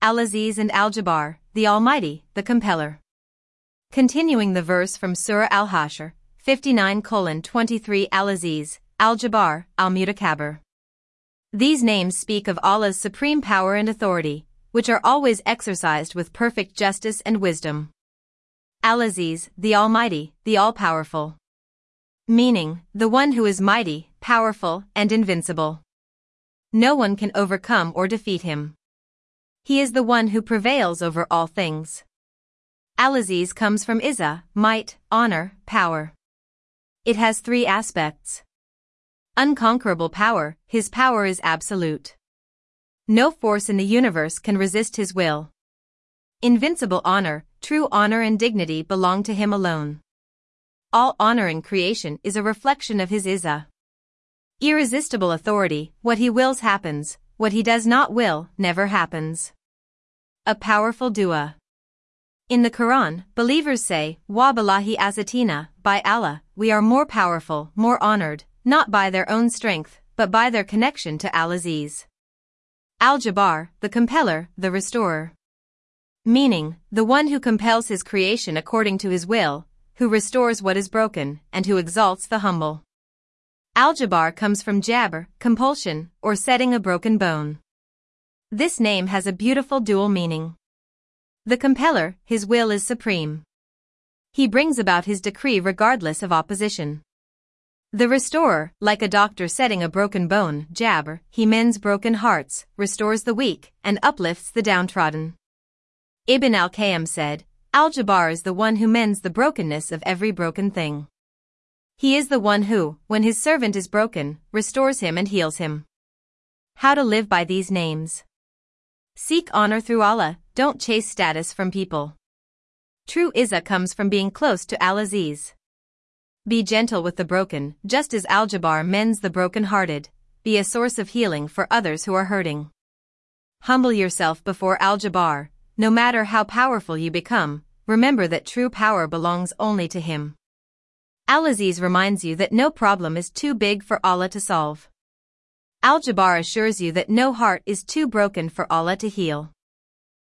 Al-Aziz and Al-Jabbar, the Almighty, the Compeller. Continuing the verse from Surah Al-Hashr, 59:23 Al-Aziz, Al-Jabbar, Al-Mutakabir. These names speak of Allah's supreme power and authority, which are always exercised with perfect justice and wisdom. Al-Aziz, the Almighty, the All-Powerful. Meaning, the one who is mighty, powerful, and invincible. No one can overcome or defeat him. He is the one who prevails over all things. Al-Aziz comes from Izzah, might, honor, power. It has three aspects. Unconquerable power, his power is absolute. No force in the universe can resist his will. Invincible honor, true honor and dignity belong to him alone. All honor in creation is a reflection of his Izzah. Irresistible authority, what he wills happens, what he does not will, never happens. A powerful dua. In the Quran, believers say, Wa billahi azatina, by Allah, we are more powerful, more honored, not by their own strength, but by their connection to Al-Aziz. Al-Jabbar, the Compeller, the Restorer. Meaning, the one who compels his creation according to his will, who restores what is broken, and who exalts the humble. Al-Jabbar comes from Jabr, compulsion, or setting a broken bone. This name has a beautiful dual meaning. The Compeller, his will is supreme. He brings about his decree regardless of opposition. The Restorer, like a doctor setting a broken bone, Jabr, he mends broken hearts, restores the weak, and uplifts the downtrodden. Ibn al-Qayyim said, Al-Jabbar is the one who mends the brokenness of every broken thing. He is the one who, when his servant is broken, restores him and heals him. How to live by these names. Seek honor through Allah, don't chase status from people. True Izzah comes from being close to Al-Aziz. Be gentle with the broken, just as Al-Jabbar mends the broken-hearted. Be a source of healing for others who are hurting. Humble yourself before Al-Jabbar. No matter how powerful you become, remember that true power belongs only to him. Al-Aziz reminds you that no problem is too big for Allah to solve. Al-Jabbar assures you that no heart is too broken for Allah to heal.